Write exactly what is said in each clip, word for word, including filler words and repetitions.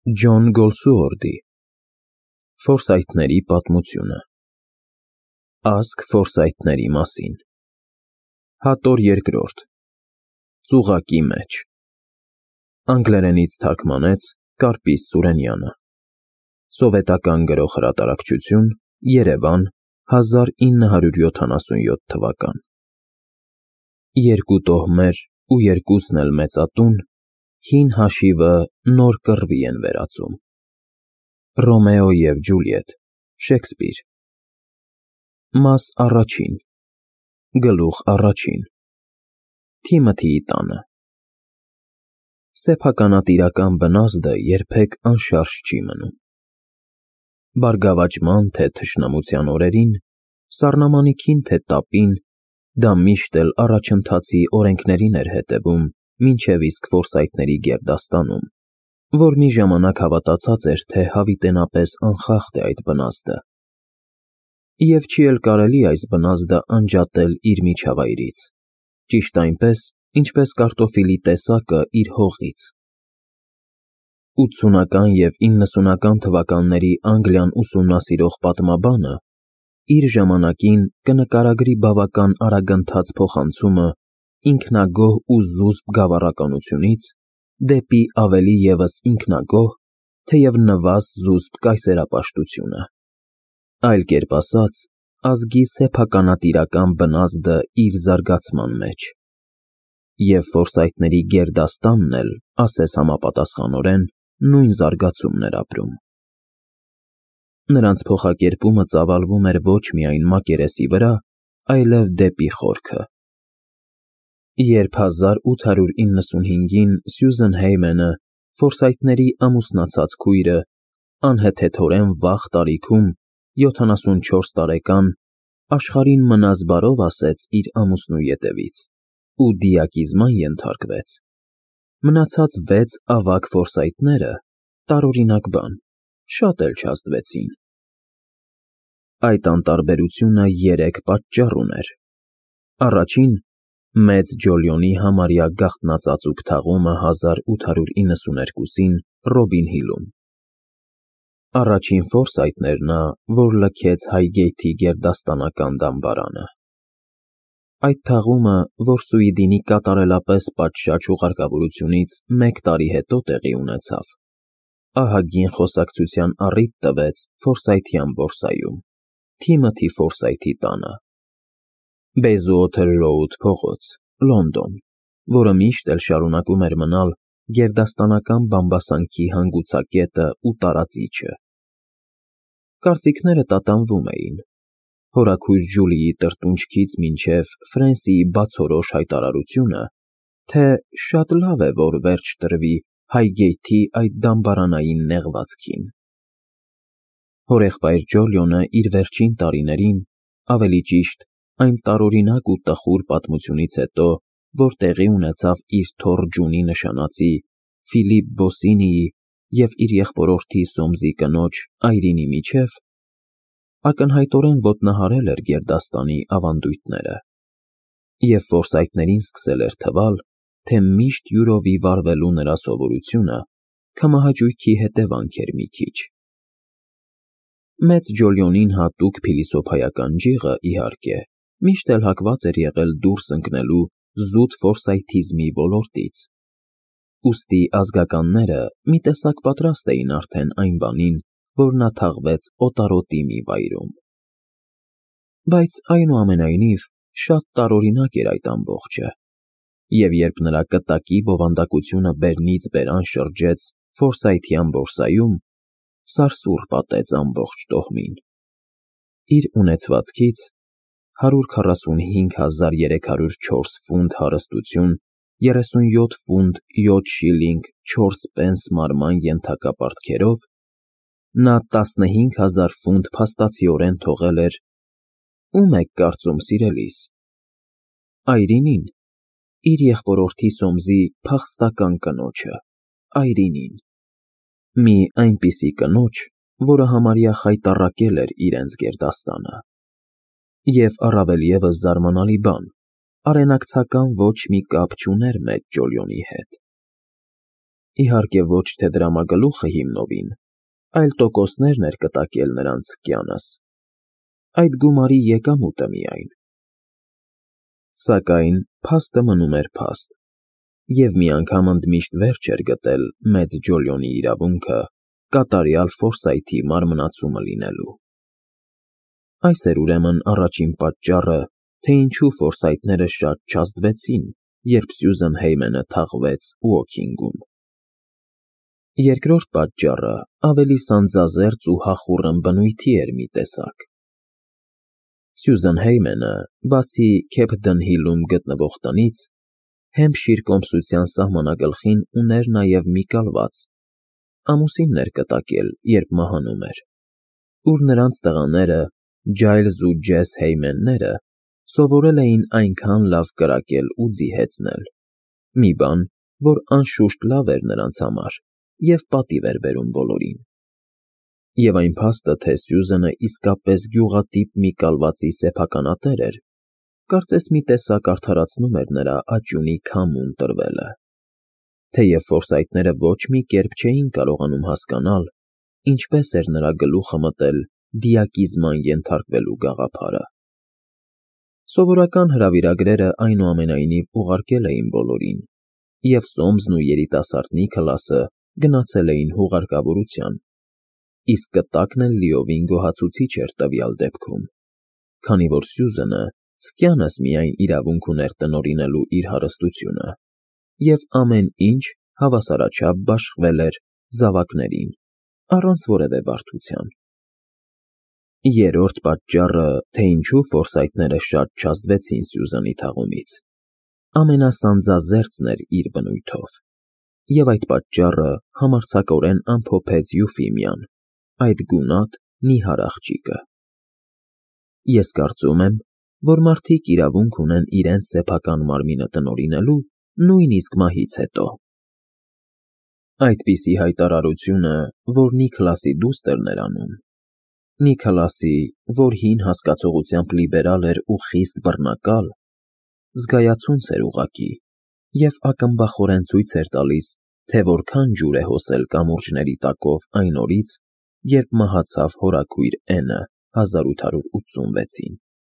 Ջոն Գոլսուորդի Ֆորսայթների պատմությունը Ազգ Ֆորսայթների մասին Հատոր երկրորդ Ծուղակի մեջ Անգլերենից թարգմանեց Կարպիս Սուրենյանը Սովետական գրող-հրատարակչություն Երևան հազար ինը հարյուր յոթանասունյոթ թվական Երկու տոհմեր ու երկուսն էլ մեծատուն Հին հաշիվը նոր կռվի են վերածում Ռոմեո և Ջուլիետ Շեքսպիր Մաս առաջին Գլուխ առաջին Թիմոթիի տանը Սեփականատիրական բնազդը երբեք անշարժ չի մնում Բարգավաճման թե թշնամության օրերին, սառնամանիքին թե տապին, դա միշտ էլ առաջընթացի օրենքներին էր հետևում մինչև իսկ Ֆորսայթների գերդաստանում, որ մի ժամանակ հավատացած էր, թե հավիտենապես անխախտ է այդ բնազդը, և չի էլ կարելի այս բնազդը անջատել իր միջավայրից, ճիշտ այնպես, ինչպես կարտոֆիլի տեսակը իր հողից։ Ութսունական և իննսունական թվականների Անգլիան ուսումնասիրող պատմաբանը իր ժամանակին կնկարագրի բավական արագընթաց փոխանցումը ինքնագոհ ու զուսպ գավառականությունից դեպի ավելի ևս ինքնագոհ, թեև նվազ զուսպ կայսերապաշտությունը, այլ կերպ ասած, ազգի սեփականատիրական բնազդը իր զարգացման մեջ, և Ֆորսայթների գերդաստանն էլ, ասես համապատասխանորեն, նույն զարգացումն էր ապրում։ Նրանց փոխակերպումը ծավալվում էր ոչ միայն մակերեսի վրա, այլև դեպի խորքը։ Երբ հազար ութ հարյուր իննսունհինգին Սյուզեն Հեյմենը, Ֆորսայթների ամուսնացած քույրը, անհեթեթորեն վաղ տարիքում, յոթանասունչորս տարեկան, աշխարհին մնաս բարով ասեց իր ամուսնու ետևից ու դիակիզման ենթարկվեց, մնացած վեց ավագ Ֆորսայթները, տարօրինակ բան, շատ էլ չազդվեցին։ Այդ անտարբերությունը երեք պատճառ ուներ. Առաջին, մեծ Ջոլիոնի համարյա գաղտնածածուկ թաղումը հազար ութ հարյուր իննսուներկուսին Ռոբին Հիլում։ Առաջին Ֆորսայթն էր նա, որ լքեց Հայգեյթի գերդաստանական դամբարանը։ Այդ թաղումը, որ Սուիդինի կատարելապես պատշաճ հուղարկավորությունից մեկ տարի հետո տեղի ունեցավ, ահագին խոսակցության առիթ տվեց Ֆորսայթյան բորսայում, Թիմոթի Ֆորսայթի տանը, Բեյզուոթեր Ռոուդ փողոց, Լոնդոն, որը միշտ էլ շարունակում էր մնալ գերդաստանական բամբասանքի հանգուցակետը ու տարածիչը։ Կարծիքները տատանվում էին, հորաքույր Ջուլիի տրտունջքից մինչև Ֆրենսիի բացորոշ հայտարարությունը, թե շատ լավ է, որ վերջ տրվի Հայգեյթի այդ դամբարանային նեղվածքին։ Հորեղբայր Ջոլիոնը իր վերջին տարիներին, ավելի ճիշտ, այն տարօրինակ ու տխուր պատմությունից հետո, որ տեղի ունեցավ իր թոռ Ջունի նշանածի, Ֆիլիպ Բոսինիի և իր եղբորորդի Սոմզի կնոջ Այրինի միջև, ակնհայտորեն ոտնահարել էր գերդաստանի ավանդույթները, և Ֆորսայթներին սկսել էր թվալ, թե միշտ յուրովի վարվելու նրա սովորությունը քմահաճույքի հետևանք էր մի քիչ։ Մեծ Ջոլիոնին հատուկ փիլիսոփայական ջիղը, իհարկե, միշտ էլ հակված էր եղել դուրս ընկնելու զուտ ֆորսայթիզմի ոլորտից, ուստի ազգականները մի տեսակ պատրաստ էին արդեն այն բանին, որ նա թաղվեց օտարոտի մի վայրում։ Բայց, այնուամենայնիվ, շատ տարօրինակ էր այդ ամբողջը, և երբ նրա կտակի բովանդակությունը բերնից բերան շրջեց Ֆորսայթյան բորսայում, սարսուռ պատեց ամբողջ տոհմին։ Իր ունեցվածքից հարյուր քառասունհինգ հազար երեք հարյուր չորս ֆունտ հարստություն, երեսունյոթ ֆունտ յոթ շիլինգ չորս պենս մարման ենթակա պարտքերով, նա տասնհինգ հազար ֆունտ փաստացիորեն թողել էր ո՞ւմ եք կարծում, սիրելիս, Այրինին, իր եղբորորդի Սոմզի փախստական կնոջը, Այրինին, մի այնպիսի կնոջ, որը համարյա խայտառակել էր իրենց գերդաստանը, և առավել ևս զարմանալի բան, արենակցական ոչ մի կապ չուներ մեծ Ջոլիոնի հետ։ Իհարկե ոչ թե դրամագլուխը հիմնովին, այլ տոկոսներն էր կտակել նրանց կյանս, այդ գումարի եկամուտը միայն։ Սակայն փաստը մնում էր փաստ, և մի անգամ ընդմիշտ վերջ էր գտել մեծ Ջոլիոնի իրավունքը կատարյալ Ֆորսայթի մարմնացումը լինելու։ Այս էր ուրեմն առաջին պատճառը, թե ինչու Ֆորսայթները շատ չազդվեցին, երբ Սյուզեն Հեյմենը թաղվեց Ուոքինգում։ Երկրորդ պատճառը ավելի սանձազերծ ու հախուռն բնույթի էր մի տեսակ։ Սյուզեն Հեյմենը, բացի Քեփդեն Հիլում գտնվող տնից, Հեմփշիր կոմսության սահմանագլխին ուներ նաև մի կալված, ամուսինն էր կտակել, երբ մահանում էր, ուր նրանց տղաները՝ Ջայլզ ու Ջես Հեյմենները, սովորել էին այնքան լավ կրակել ու ձի հեծնել, մի բան, որ անշուշտ լավ էր նրանց համար և պատիվ էր բերում բոլորին։ Եվ այն փաստը, թե Սյուզենը իսկապես գյուղատիպ մի կալվածի սեփականատեր էր, կարծես մի տեսակ արդարացնում էր նրա աճյունի քամուն տրվելը։ Թեև Ֆորսայթները ոչ մի կերպ չէին կարողանում հասկանալ, ինչպես էր նրա գլուխը մտել դիակիզման ենթարկվելու գաղափարը։ Սովորական հրավիրագրերը այնուամենայնիվ ուղարկել էին բոլորին, և Սոմսն ու երիտասարդ Նիքլասը գնացել էին հուղարկավորության, իսկ կտակն էլ լիովին գոհացուցիչ էր տվյալ դեպքում, քանի որ Սյուզենը սկյանս միայն իրավունք ուներ տնօրինելու իր հարստությունը, և ամեն ինչ հավասարաչափ բաշխվել էր զավակներին, առանց որևէ բարդության։ Երրորդ պատճառը, թե ինչու Ֆորսայթները շատ չազդվեցին Սյուզենի թաղումից, ամենասանձազերծն էր իր բնույթով, և այդ պատճառը համարձակորեն ամփոփեց Յուֆիմիան, այդ գունատ, նիհար աղջիկը։ Ես կարծում եմ, որ մարդիկ իրավունք ունեն իրենց սեփական մարմինը տնօրինելու նույնիսկ մահից հետո։ Այդպիսի հայտարարությունը, որ Նիքլասի դուստրն էր անում, Նիքլասի, որ հին հասկացողությամբ լիբերալ էր ու խիստ բռնակալ, զգայացունց էր ուղղակի և ակնբախորեն ցույց էր տալիս, թե որքան ջուր է հոսել կամուրջների տակով այն օրից, երբ մահացավ հորաքույր Էնը հազար ութ հարյուր ութսունվեցին։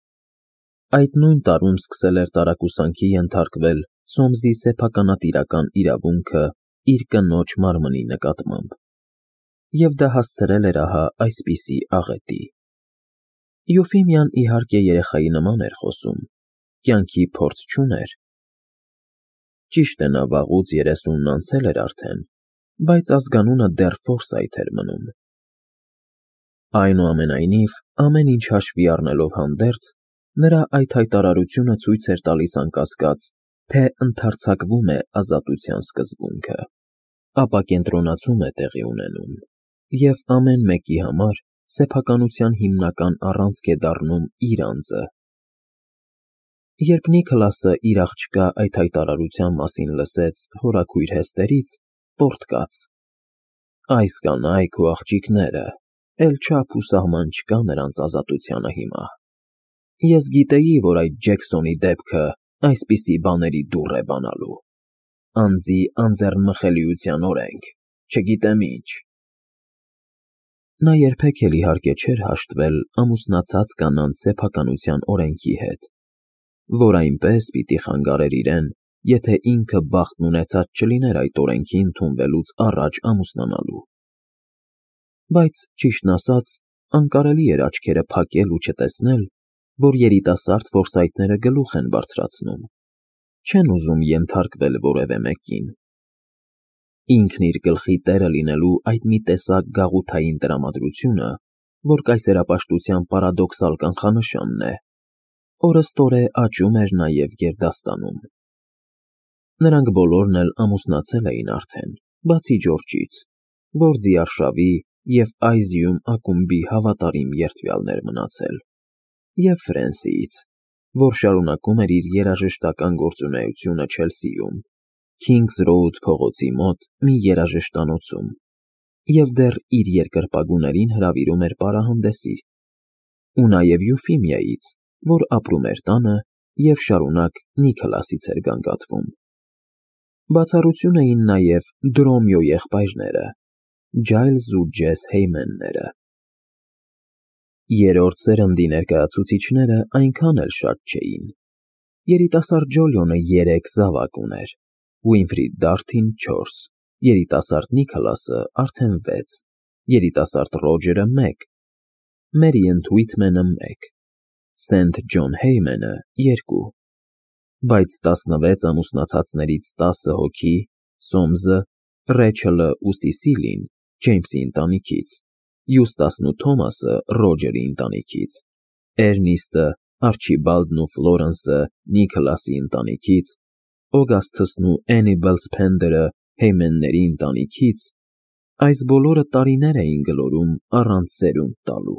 Այդ նույն տարում սկսել էր տարակուսանքի ենթարկվել Սոմսի սեփականատիրական իրավունքը իր կնոջ մարմնի նկատմամբ, և դա հասցրել էր ահա այսպիսի աղետի։ Յուֆիմիան իհարկե երեխայի նման էր խոսում, կյանքի փորձ չուներ։ Ճիշտ է, նա վաղուց երեսունն անցել էր արդեն, բայց ազգանունը դեռ Ֆորսայթ էր մնում։ Այնուամենայնիվ, ամեն ինչ հաշվի առնելով հանդերձ, նրա այդ հայտարարությունը ցույց էր տալիս անկասկած, թե ընդարձակվում է ազատության սկզբունքը, ապակենտրոնացում է տեղի ունենում, և ամեն մեկի համար սեփականության հիմնական առանցք է դառնում իր անձը։ Երբ Նիքլասը իր աղջկա այդ հայտարարության մասին լսեց հորաքույր Հեստերից, պոռթկաց. «Այս կանայք ու աղջիկները, էլ չափ ու սահման չկա նրանց ազատությանը հիմա։ Ես գիտեի, որ այդ Ջեքսոնի դեպքը այսպիսի բաների դուռ է բանալու։ Անձի անձեռնմխելիության օրենք, չգիտեմ ինչ»։ Նա երբեք էլ իհարկե չէր հաշտվել ամուսնացած կանանց սեփականության օրենքի հետ, որ այնպես պիտի խանգարեր իրեն, եթե ինքը բախտն ունեցած չլիներ այդ օրենքի ընդունվելուց առաջ ամուսնանալու։ Բայց, ճիշտն ասած, անկարելի էր աչքերը փակել ու չտեսնել, որ երիտասարդ Ֆորսայթները գլուխ են բարձրացնում, չեն ուզում ենթարկվել որևէ մեկին։ Ինքն իր գլխի տերը լինելու այդ մի տեսակ գաղութային տրամադրությունը, որ կայսերապաշտության պարադոքսալ կանխանշանն է, օրըստօրե աճում էր նաև գերդաստանում։ Նրանք բոլորն էլ ամուսնացել էին արդեն, բացի Ջորջից, որ ձիարշավի և Այզիում ակումբի հավատարիմ երդվյալն էր մնացել, և Ֆրենսիից, որ շարունակում էր իր երաժշտական գործունեությունը Չելսիում, Քինգս Ռոուդ փողոցի մոտ մի երաժշտանոցում, և դեռ իր երկրպագուներին հրավիրում էր պարահանդեսի, ու նաև Յուֆիմիայից, որ ապրում էր տանը և շարունակ Նիքլասից էր գանգատվում։ Բացառություն էին նաև Դրոմյո եղբայրները՝ Ջայլզ ու Ջես Հեյմենները։ Երրորդ սերնդի ներկայացուցիչները այնքան էլ շատ չէին։ Երիտասարդ Ջոլիոնը երեք զավակ ուներ, Ուինֆրիդ Դարթին՝ չորս, երիտասարդ Նիքոլասը արդեն վեց, երիտասարդ Ռոջերը՝ մեկ, Մերիըն Թուիթմենը՝ մեկ, Սենթ Ջոն Հեյմենը՝ երկու, բայց տասնվեց ամուսնացածներից տասը հոգի՝ Սոմսը, Ռեչելը ու Սիսիլին Ջեյմսի ընտանիքից, Յուստասն ու Թոմասը Ռոջերի ընտանիքից, Էրնիստը, Արչիբալդն ու Ֆլորենսը Նիքոլասի ընտանիքից, Օգասթսն ու Էնիբալ Սփենդերը Հեյմենների ընտանիքից, այս բոլորը տարիներ էին գլորում առանց սերունդ տալու։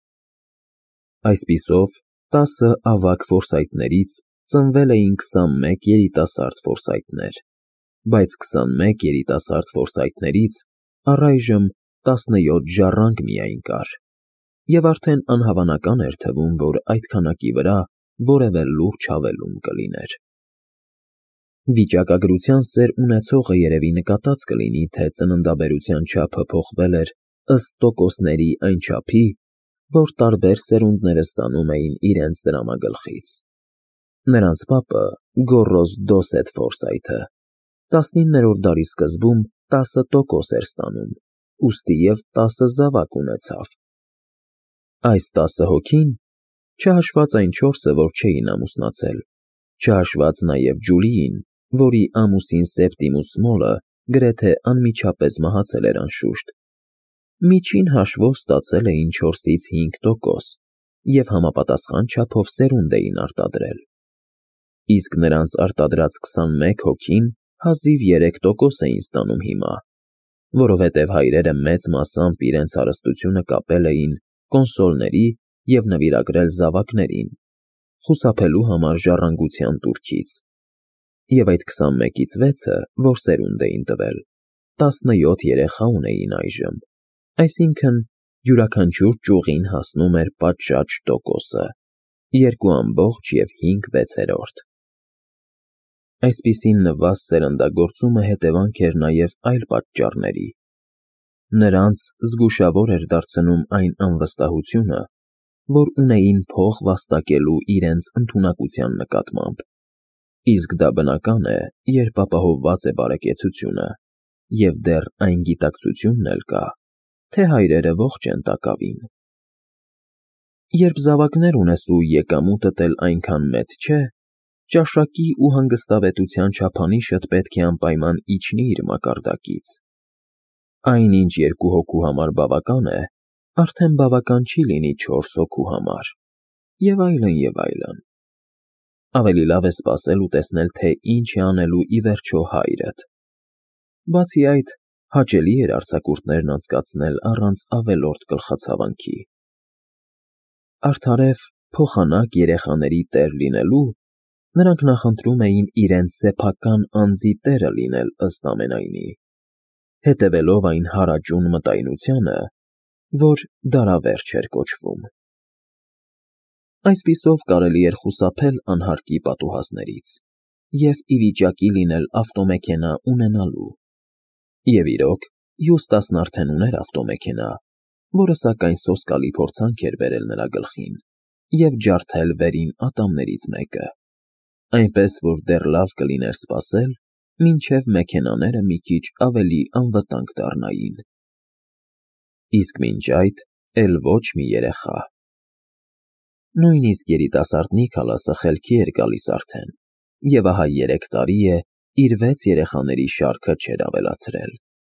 Այսպիսով, տասը ավագ ֆորսայթներից ծնվել էին քսանմեկ երիտասարդ ֆորսայթներ, բայց քսանմեկ երիտասարդ ֆորսայթներից առայժմ տասնյոթ ժառանգ միայն կար, և արդեն անհավանական էր թվում, որ այդ քանակի վրա որևէ լուրջ հավելում կլիներ։ Վիճակագրության սեր ունեցողը երևի նկատած կլինի, թե ծննդաբերության չափը փոխվել էր ըստ տոկոսների այն չափի, որ տարբեր սերունդները ստանում էին իրենց դրամագլխից։ Նրանց պապը՝ Գոռոզ Դոսեթ Ֆորսայթը, տասնիններորդ դարի սկզբում տասը տոկոս էր ստանում, ուստի և տասը զավակ ունեցավ։ Այս տասը հոգին, չհաշված այն չորսը, որ չէին ամուսնացել, չհաշված նաև Ջուլիին, որի ամուսին Սեպտիմուս Սմոլը գրեթե անմիջապես մահացել էր անշուշտ, միջին հաշվով ստացել էին չորսից հինգ տոկոս և համապատասխան չափով սերունդ էին արտադրել, իսկ նրանց արտադրած քսանմեկ հոգին հազիվ երեք տոկոս էին ստանում հիմա, որովհետև հայրերը մեծ մասամբ իրենց հարստությունը կապել էին կոնսոլների և նվիրագրել զավակներին, խուսափելու համար ժառանգության տուրքից, և այդ քսանմեկից վեցը, որ սերունդ էին տվել, տասնյոթ երեխա ունեին այժմ, այսինքն՝ յուրաքանչյուր ճյուղին հասնում էր պատշաճ տոկոսը՝ երկու ամբողջ և հինգ վեցերորդ։ Այսպիսի նվազ սերնդագործումը հետևանք էր նաև այլ պատճառների։ Նրանց զգուշավոր էր դարձնում այն անվստահությունը, որ ունեին փող վաստակելու իրենց ընդունակության նկատմամբ, իսկ դա բնական է, երբ ապահովված է բարեկեցությունը, և դեռ այն գիտակցությունն էլ կա, թե հայրերը ողջ են տակավին։ Երբ զավակներ ունես ու եկամուտդ էլ այնքան մեծ չէ, ճաշակի ու հանգստավետության չափանիշդ պետք է անպայման իջնի իր մակարդակից։ Այն, ինչ երկու հոգու համար բավական է, արդեն բավական չի լինի չորս հոգու համար, և այլն, և այլն։ Ավելի լավ է սպասել ու տեսնել, թե ինչ է անելու ի վերջո հայրդ։ Բացի այդ, հաճելի էր արձակուրդներն անցկացնել առանց ավելորդ գլխացավանքի։ Արդարև, փոխանակ երեխաների տեր լինելու, նրանք նախընտրում էին իրենց սեփական անձի տերը լինել ըստ ամենայնի, հետևելով այն հարաճուն մտայնությանը, որ դարավերջ էր կոչվում։ Այսպիսով կարելի էր խուսափել անհարկի պատուհասներից և ի վիճակի լինել ավտոմեքենա ունենալու։ Եվ իրոք, Յուստասն արդեն ուներ ավտոմեքենա, որը սակայն սոսկալի փորձանք էր բերել նրա գլխին և ջարդել վերին ատամներից մեկը, այնպես որ դեռ լավ կլիներ սպասել, մինչև մեքենաները մի քիչ ավելի անվտանգ դառնային։ Իսկ մինչ այդ էլ ոչ մի երեխա։ Նույնիսկ երիտասարդ Նիքոլասը խելքի էր գալիս արդեն, և ահա երեք տարի է իր վեց երեխաների շարքը չէր ավելացրել։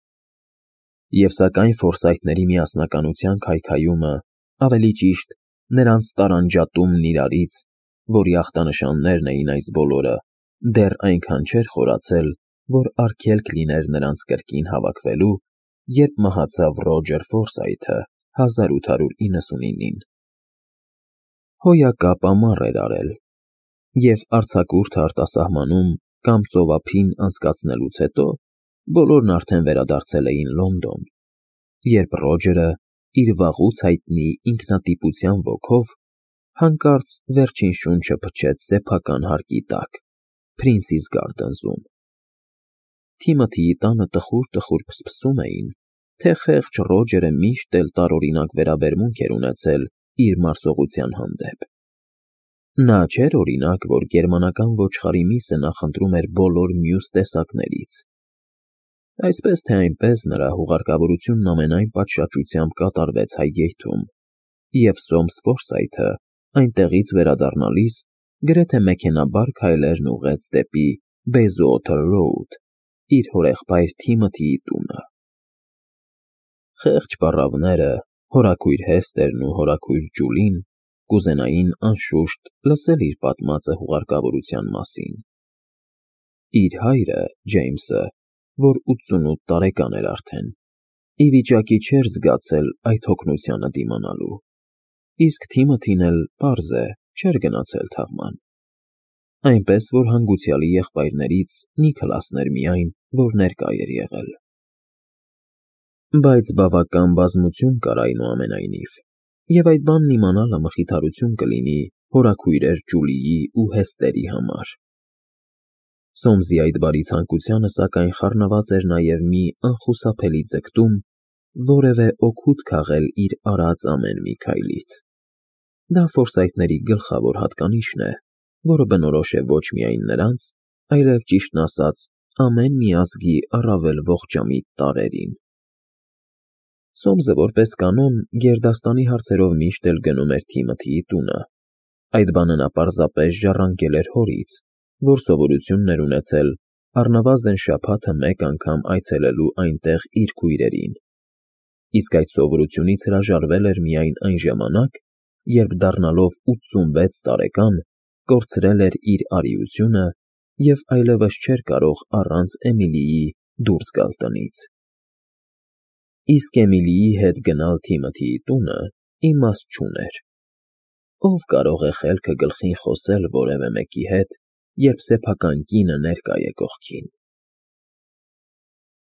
Եվ սակայն Ֆորսայթների միասնականության քայքայումը, ավելի ճիշտ, նրանց տարանջատումն իրարից, որի ախտանշաններն էին այս բոլորը, դեռ այնքան չէր խորացել, որ արգելք լիներ նրանց կրկին հավաքվելու, երբ մահացավ Ռոջեր Ֆորսայթը հազար ութ հարյուր իննսունինին։ Հոյակապ ամառ էր արել, և արձակուրդը արտասահմանում կամ ծովափին անցկացնելուց հետո բոլորն արդեն վերադարձել էին Լոնդոն, երբ Ռոջերը իր վաղուց հայտնի ինքնատիպության ոգով հանկարծ վերջին շունչը փչեց սեփական հարկի տակ, Փրինսիս Գարդենսում։ Թիմոթիի տանը տխուր-տխուր փսփսում էին, թե խեղճ Ռոջերը միշտ էլ տարօրինակ վերաբերմունք էր ունեցել իր մարսողության հանդեպ։ Նա չէր օրինակ, որ գերմանական ոչխարի միսը նախընտրում էր բոլոր մյուս տեսակներից։ Այսպես թե այնպես նրա հուղարկավորությունն ամենայն պատշաճությամբ կատարվեց Հայգեյթում, և Սոմս Ֆորսայթը այնտեղից վերադառնալիս գրեթե մեքենաբար քայլերն ուղղեց դեպի Bayswater Road, իր հորեղբայր Թիմոթիի տունը։ Խեղճ պառավները, հորաքույր Հեսթերն ու հորաքույր Ջուլին կուզենային, անշուշտ, լսել իր պատմածը հուղարկավորության մասին։ Իր հայրը՝ Ջեյմսը, որ ութսունութ տարեկան էր արդեն, ի վիճակի չէր զգացել այդ հոգնությանը դիմանալու, իսկ Թիմոթին էլ, պարզ է, չէր գնացել թաղման։ Այնպես որ հանգուցյալի եղբայրներից Նիքլասն էր միայն, որ ներկա էր եղել։ Բայց բավական բազմություն կար այնուամենայնիվ, և այդ բանն իմանալը մխիթարություն կլինի հորաքույրեր Ջուլիի ու Հեսթերի համար։ Սոմսի այդ բարի ցանկությանը, սակայն, խառնված էր նաև մի անխուսափելի ձգտում որևէ օգուտ քաղել իր արած ամեն մի քայլից։ Դա Ֆորսայթների գլխավոր հատկանիշն է, որը բնորոշ է ոչ միայն նրանց, այլև, ճիշտն ասած, ամեն մի ազգի առավել ողջամիտ տարրերին։ Սոմսը, որպես կանոն, գերդաստանի հարցերով միշտ էլ գնում էր Թիմոթիի տունը։ Այդ բանը նա պարզապես ժառանգել էր հորից, որ սովորություն էր ունեցել առնվազն շաբաթը մեկ անգամ այցելելու այնտեղ իր քույրերին, իսկ այդ սովորությունից հրաժարվել էր միայն այն ժամանակ, երբ դառնալով ութսունվեց տարեկան կորցրել էր իր արիությունը և այլևս չէր կարող առանց Էմիլիի դուրս գալ տնից։ Իսկ Էմիլիի հետ գնալ Թիմոթիի տունը իմաստ չուներ։ Ով կարող է խելքը գլխին խոսել որևէ մեկի հետ, երբ սեփական կինը ներկա է կողքին։